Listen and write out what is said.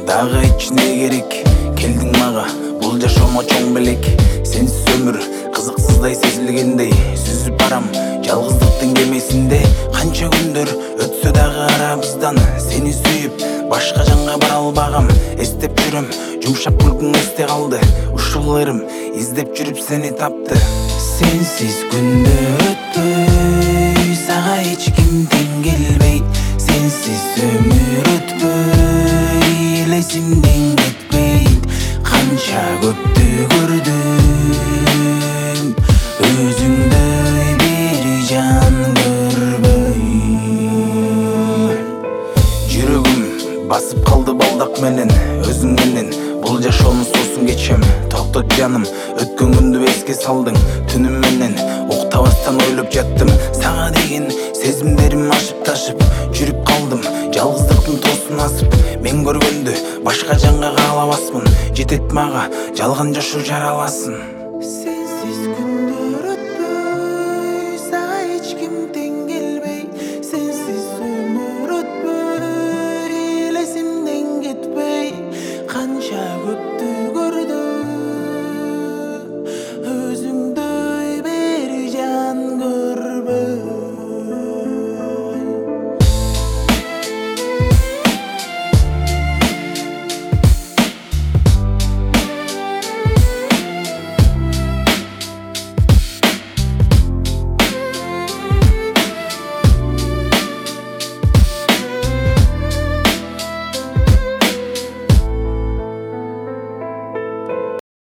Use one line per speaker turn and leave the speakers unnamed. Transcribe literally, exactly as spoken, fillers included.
дагы ичине керек. Келдиң мага бул жашоомо чоң белек. Сенсиз өмүр кызыксыздай сезилгендей, сүзүп барам жалгыздыктын кемесинде. Канча күндөр өтсө дагы арабыздан, сени сүйүп башка жанга бара албагам. Эстеп жүрөм жумшак күлкүң эсте калды, ушул ырым издеп жүрүп сени тапты. Сенсиз күндөр өтпөй, сага эч ким тең келбейт. Сенсиз өмүр өтпөй, эл эсимден кетпейт. Канча көптү көрдүм, өзүңдөй бир жан көрбөй. Жүрөгүм басып калды балдак менен, өзүң менен бул жашоонун суусун кечем. Токтот жаным, өткөн күндү эске салдың. Түнүм менен уктабастан ойлоп жаттым. Сага деген сезимдерим ашып ташып жүрүп калдым, жалгыздыктын тоосун асып. Мен көргөндү башка жанга каалабасмын, жетет мага жалган жашоо жараласын.